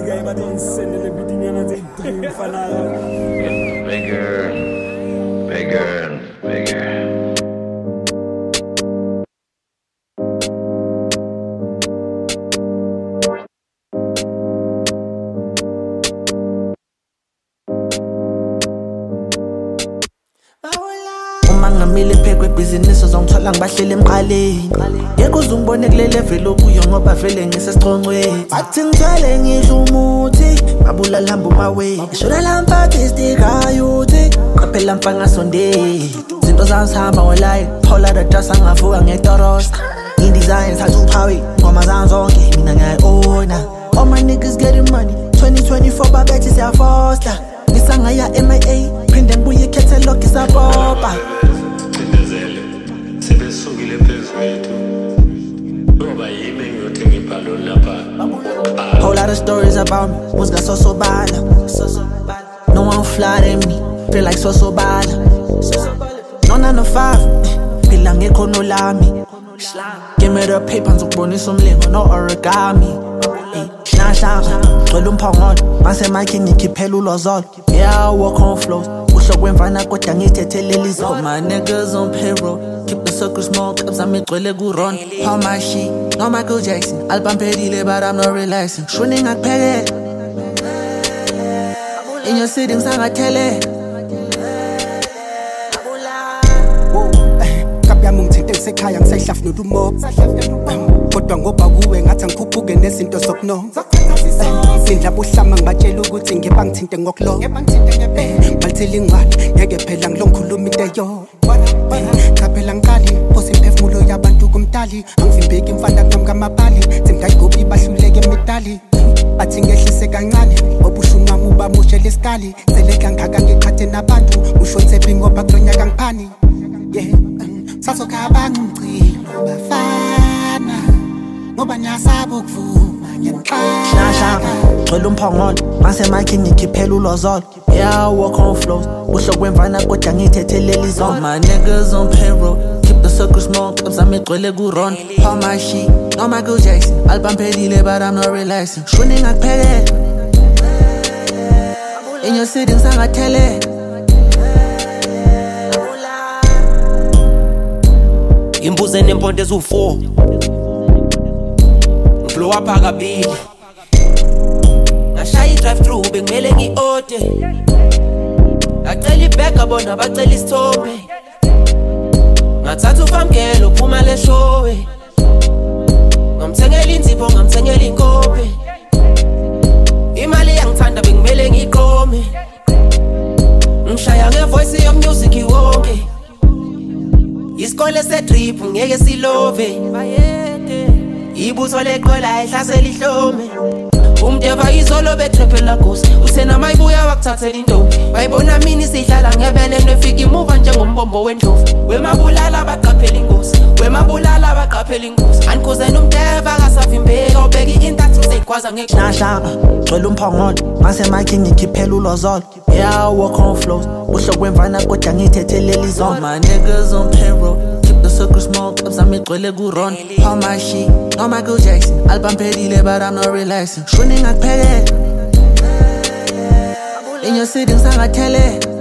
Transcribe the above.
guy but don't send everything and I dream for now. Bigger, bigger and bigger. Ngamile phekwe business zongithola ngibahlele emqaleni yeke uzungibone kule level okuyo ngoba vele ngisesichongweni bathi ngithwele ngisho umuthi babulala hamba my shoda lamphathi stika yuthi qaphela mfanga sonde izinto zazihamba online thola the dress angavuka ngedorosta designs had to power ngoma zanzonke mina ngiyayona all my niggas getting money 2024 babethi siyafoster ngisangaya MIA phinde ngibuye catalog isapopa sebesukile phezulu ngoba yimi ngiyothenga ibhalo lapha. Whole lot of stories about me was got so bad. No one flatter me feel like so bad. No 9 to 5 phila ngekhono lami give me the paper ngizokubonisa umlingo no origami Nashaka gcwele umphongolo mase mic ngikhiphela ulozolo yeah walk on flows uhlokwenvana kodwa ngithethele izo my niggas on payroll keep the circle small clubs amigcwele ku run how my shit no Michael Jackson album pedile but I'm not relaxing shuni ngakuphekela in your city ngisangathele kapyami ngithinte ngisekhaya ngisayihlafu nodumo kodwa ngoba kuwe ngathi ngikhuphuke nezinto zokunonga sindla buhlama ngibatshela ukuthi ngeba ngithinte ngokulo balithela ingane ngeke phela ngilongikhuluma into eyo qaphela ngiqali phose imphefumulo yabantu kumtali angivimbeki imfana ngamabali singayigobi bahluleke emidali bathi ngehlise kancane obushunqa uba mushe lesikali seleka ngaka ngiqhathe nabantu usho ntsephi ngoba kulonyaka ngiphani sasokhabanga umcilo bafana ngoba nyasaba ukuvuma Nashaka gcwele umphongolo mase mic ngikhiphela ulozolo yeah walk on flows uhlokwenvana kodwa ngithethele izo my niggas on payroll keep the circle small clubs amigcwele ku run how my shit no Michael Jackson album pedile but I'm not relaxing shuni ngakuphekela in your city ngisangathele imbuze nemponto ezu4 ngiflow apha kabili ngashaya i-drive through bengimele ngi-ode ngacela ibhega bona bacela isithombe ngathatha ufamkelo uphuma leshowe ngamthengela inzipho ngamthengela inkope imali yangithanda bengimele ngiqome ngishaya ngevoice yomusic wonke isikole setrip ngeke silove ibutho leqola ehlasela ihlome umdeva izolo betrepela gosi usena mayibuya wakuthathela intombi bayibona mina sihlala ngebene nefika imuva njengombombo wendlovu wemabulala abaqaphela ingozi wemabulala abaqaphela ingozi anikuzena umdeva akasavimbeka ubeka iintathu zeyigwaza Nashaka gcwele umphongolo mase mic ngikhiphela ulozolo yeah walk on flows uhlokwenvana kodwa ngithethele izo my niggas on payroll keep the circle small clubs amigcwele ku run how my shit no Michael Jackson album pedile but I'm not relaxing shuni ngakuphekela in your city ngisangathele